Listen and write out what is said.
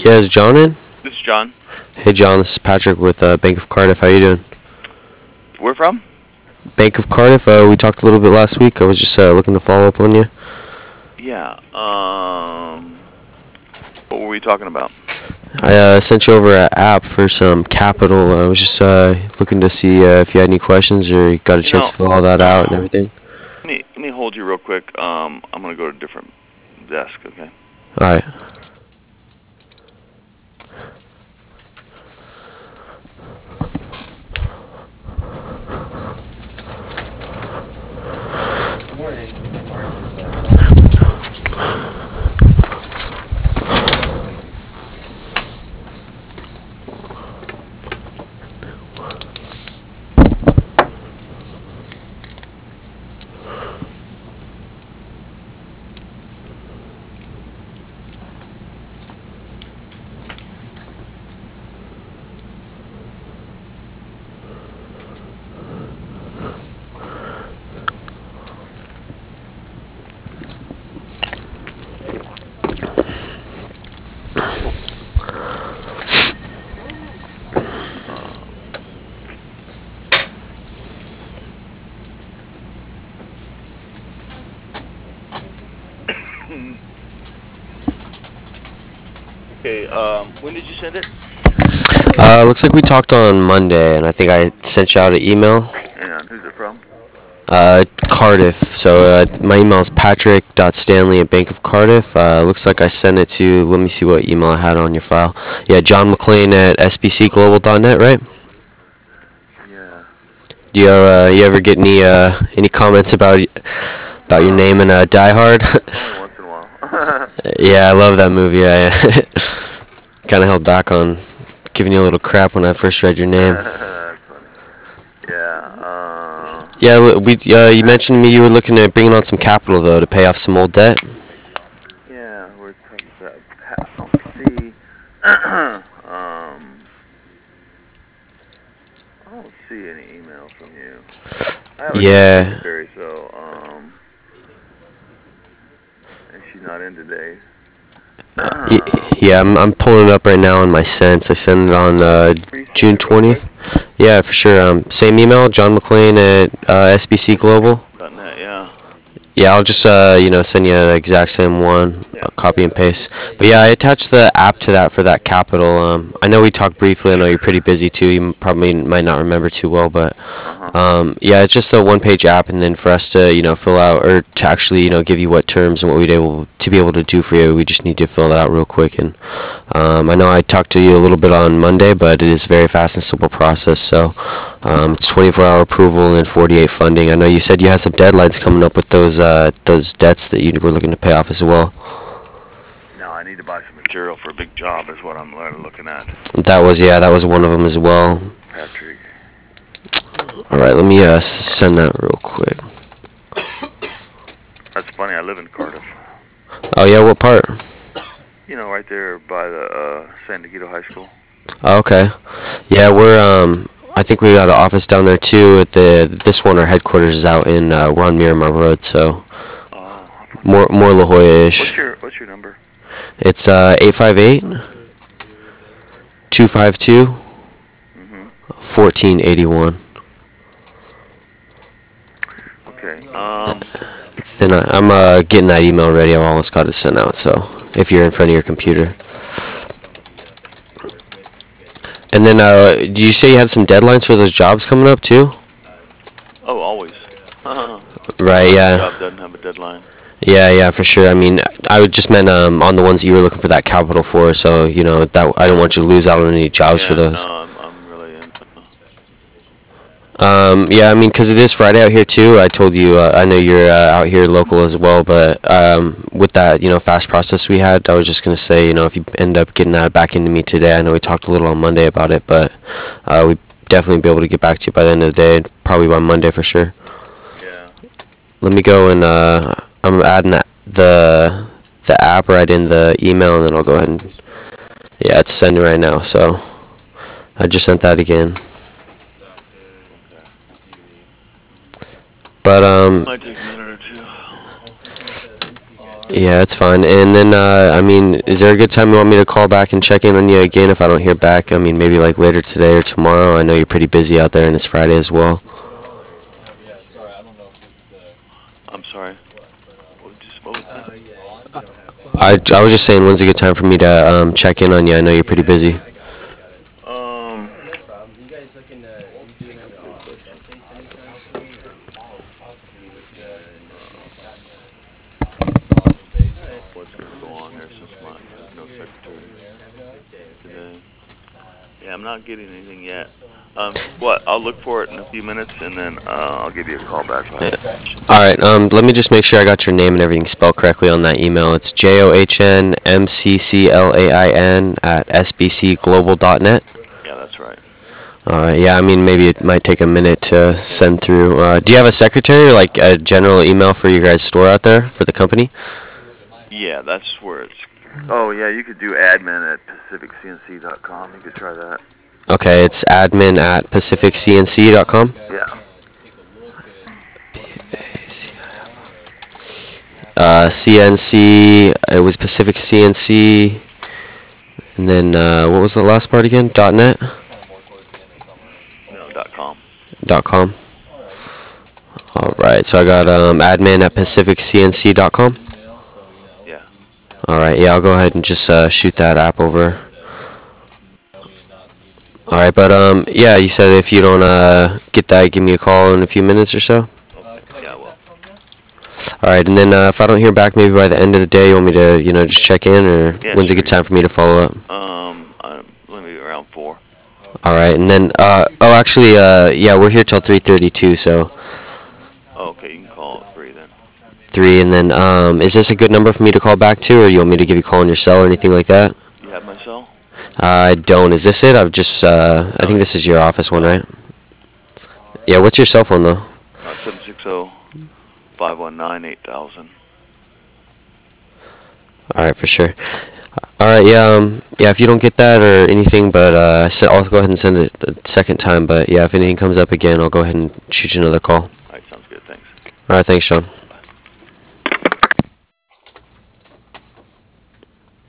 Yeah, is John in? This is John. Hey, John, this is Patrick with Bank of Cardiff. How you doing? Where from? Bank of Cardiff. We talked a little bit last week. I was just looking to follow up on you. Yeah. What were we talking about? I sent you over an app for some capital. I was just looking to see if you had any questions or you got a chance to fill all that out and everything. Let me hold you real quick. I'm gonna go to a different desk. Okay. All right. Okay. When did you send it? Looks like we talked on Monday, and I think I sent you out an email. And who's it from? Cardiff. So my email is patrick.stanley@bankofcardiff. Looks like I sent it to. Let me see what email I had on your file. Yeah, John McClain at sbcglobal.net, right? Yeah. Do you ever get any comments about your name in Die Hard? Only once in a while. Yeah, I love that movie. I kind of held back on giving you a little crap when I first read your name. That's funny. Yeah. Yeah, you mentioned to me you were looking at bringing on some capital though to pay off some old debt. Yeah. We're talking about. See. I don't see any email from you. I have a Yeah. secretary, so and she's not in today. Yeah, I'm pulling it up right now on my sents. I sent it on June 20th. Yeah, for sure. Same email, John McClain at SBC Global. .net, yeah. Yeah, I'll just send you the exact same one, Yeah. copy and paste. But yeah, I attached the app to that for that capital. I know we talked briefly. I know you're pretty busy too. You probably might not remember too well, but yeah, it's just a one-page app, and then for us to fill out or to actually give you what terms and what we'd able to be able to do for you, we just need to fill that out real quick. And I know I talked to you a little bit on Monday, but it is a very fast and simple process. So it's 24-hour approval and 48 funding. I know you said you had some deadlines coming up with those debts that you were looking to pay off as well. No, I need to buy some material for a big job is what I'm looking at. That was one of them as well. Patrick. All right, let me send that real quick. That's funny. I live in Cardiff. Oh yeah, what part? Right there by the San Diego High School. Oh, okay. Yeah, we're I think we got an office down there too. At this one, our headquarters is out in we're on Miramar Road, so more La Jolla-ish. What's your number? It's 858-252-1481. Okay. Then I'm getting that email ready. I've almost got it sent out. So if you're in front of your computer. And then, do you say you had some deadlines for those jobs coming up too? Oh, always. Right. Yeah. Job doesn't have a deadline. Yeah, for sure. I mean, I would just meant on the ones that you were looking for that capital for. So that I don't want you to lose out on any jobs for those. No, I'm really into. Yeah, I mean, 'cause it is Friday out here too. I told you, I know you're out here local as well, but with that, fast process we had, I was just gonna say, if you end up getting that back into me today, I know we talked a little on Monday about it, but we definitely be able to get back to you by the end of the day, probably by Monday for sure. Yeah. Let me go and I'm adding the app right in the email, and then I'll go ahead and it's sending right now. So I just sent that again. But Might take a minute or two. Yeah, that's fine. And then, I mean, is there a good time you want me to call back and check in on you again if I don't hear back? I mean, maybe like later today or tomorrow. I know you're pretty busy out there and it's Friday as well. I'm sorry. What was that? I was just saying, when's a good time for me to check in on you? I know you're pretty busy. Um, what's gonna go on there since my no secretary today? Yeah, I'm not getting anything yet. What? I'll look for it in a few minutes, and then I'll give you a call back. Yeah. All right. Let me just make sure I got your name and everything spelled correctly on that email. It's JOHNMCCLAIN at sbcglobal.net. Yeah, that's right. All right. Yeah. I mean, maybe it might take a minute to send through. Do you have a secretary or like a general email for your guys' store out there for the company? Yeah, that's where it's. Oh yeah, you could do admin at pacificcnc.com. You could try that. Okay. It's admin at pacificcnc.com. Yeah. CNC. It was Pacific CNC. And then what was the last part again? .net. No, .com. .com. All right. So I got admin at pacificcnc.com. Yeah. All right. Yeah, I'll go ahead and just shoot that app over. All right. But yeah, you said if you don't get that, give me a call in a few minutes or so. Okay. Yeah, well. All right. And then if I don't hear back, maybe by the end of the day, you want me to, just check in, or Yeah, when's a sure. good time for me to follow up? Let me around 4. All right. And then actually, yeah, we're here till 3:32, so. Oh, okay, you can call at 3 then. 3, and then is this a good number for me to call back to, or you want me to give you a call on your cell or anything like that? You have my cell? I don't. Is this it? I've just I think this is your office one, right? Yeah. What's your cell phone though? 760-519-8000. All right, for sure. All right. Yeah. Yeah. If you don't get that or anything, but I'll go ahead and send it the second time. But yeah, if anything comes up again, I'll go ahead and shoot you another call. All right, sounds good. Thanks. All right. Thanks, Sean.